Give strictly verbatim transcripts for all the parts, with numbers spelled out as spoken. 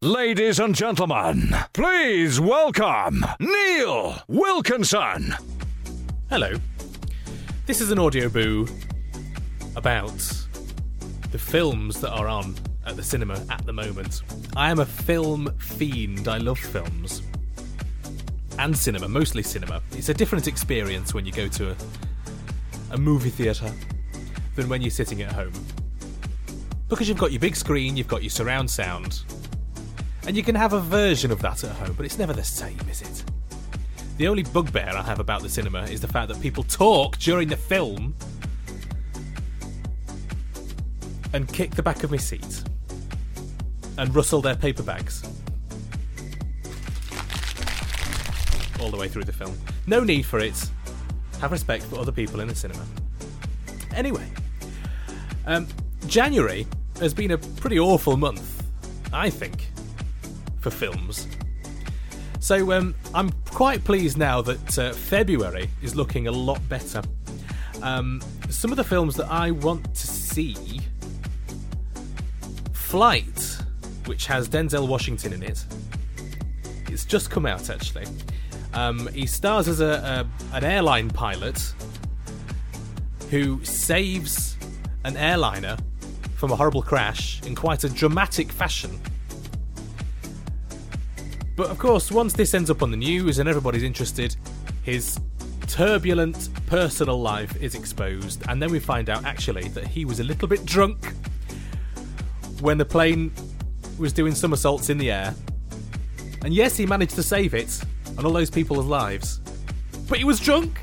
Ladies and gentlemen, please welcome Neil Wilkinson. Hello. This is an audio boo about the films that are on at the cinema at the moment. I am a film fiend. I love films. And cinema, mostly cinema. It's a different experience when you go to a, a movie theatre than when you're sitting at home. Because you've got your big screen, you've got your surround sound, and you can have a version of that at home, but it's never the same, is it? The only bugbear I have about the cinema is the fact that people talk during the film and kick the back of my seat and rustle their paper bags all the way through the film. No need for it. Have respect for other people in the cinema. Anyway, um, January has been a pretty awful month, I think, for films. So um, I'm quite pleased now that uh, February is looking a lot better. Um, some of the films that I want to see: Flight, which has Denzel Washington in it. It's just come out, actually. Um, he stars as a, a an airline pilot who saves an airliner from a horrible crash in quite a dramatic fashion. But of course, once this ends up on the news and everybody's interested, his turbulent personal life is exposed, and then we find out actually that he was a little bit drunk when the plane was doing somersaults in the air. And yes, he managed to save it and all those people's lives, but he was drunk.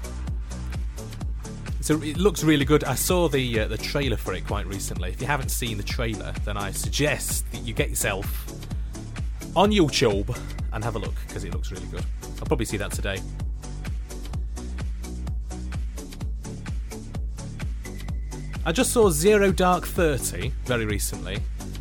So it looks really good. I saw the uh, the trailer for it quite recently. If you haven't seen the trailer, then I suggest that you get yourself on YouTube and have a look, because it looks really good. I'll probably see that today. I just saw Zero Dark Thirty very recently,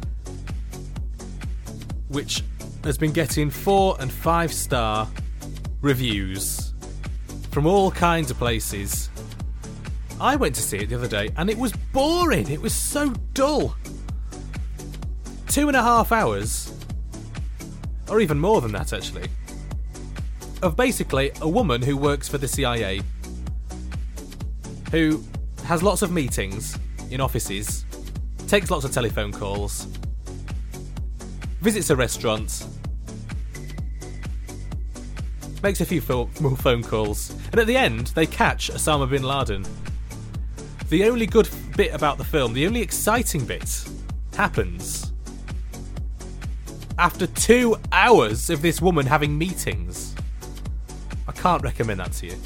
which has been getting four and five star reviews from all kinds of places. I went to see it the other day and it was boring. It was so dull. Two and a half hours, or even more than that actually, of basically a woman who works for the C I A, who has lots of meetings in offices, takes lots of telephone calls, visits a restaurant, makes a few more phone calls, and at the end they catch Osama bin Laden. The only good bit about the film, the only exciting bit, happens after two hours of this woman having meetings. I can't recommend that to you.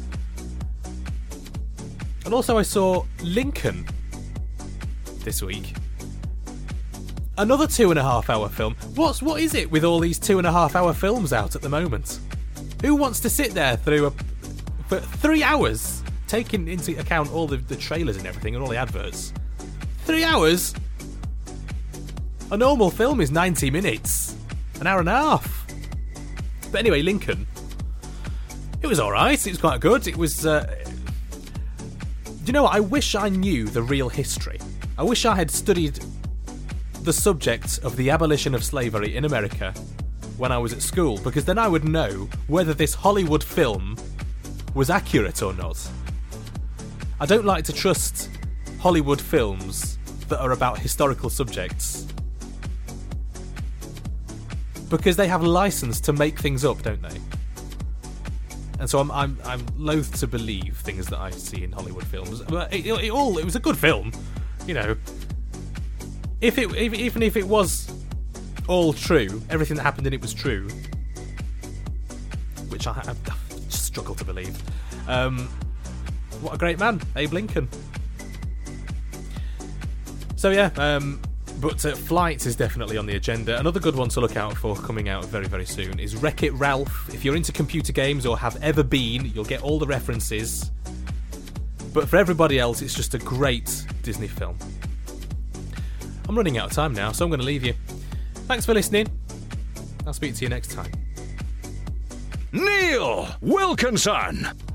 And also I saw Lincoln this week. Another two and a half hour film. What's what is it with all these two and a half hour films out at the moment? Who wants to sit there through a for three hours, taking into account all the, the trailers and everything and all the adverts? Three hours? A normal film is ninety minutes. An hour and a half. But anyway, Lincoln. It was alright. It was quite good. It was... Uh, do you know what? I wish I knew the real history. I wish I had studied the subject of the abolition of slavery in America when I was at school, because then I would know whether this Hollywood film was accurate or not. I don't like to trust Hollywood films that are about historical subjects, because they have license to make things up, don't they? And so I'm I'm I'm loath to believe things that I see in Hollywood films. But it, it, it all it was a good film, you know. If it if, even if it was all true, everything that happened in it was true, which I, I, I just struggle to believe. Um, what a great man, Abe Lincoln. So yeah, um, but uh, Flight is definitely on the agenda. Another good one to look out for coming out very, very soon is Wreck-It Ralph. If you're into computer games or have ever been, you'll get all the references. But for everybody else, it's just a great Disney film. I'm running out of time now, so I'm going to leave you. Thanks for listening. I'll speak to you next time. Neil Wilkinson.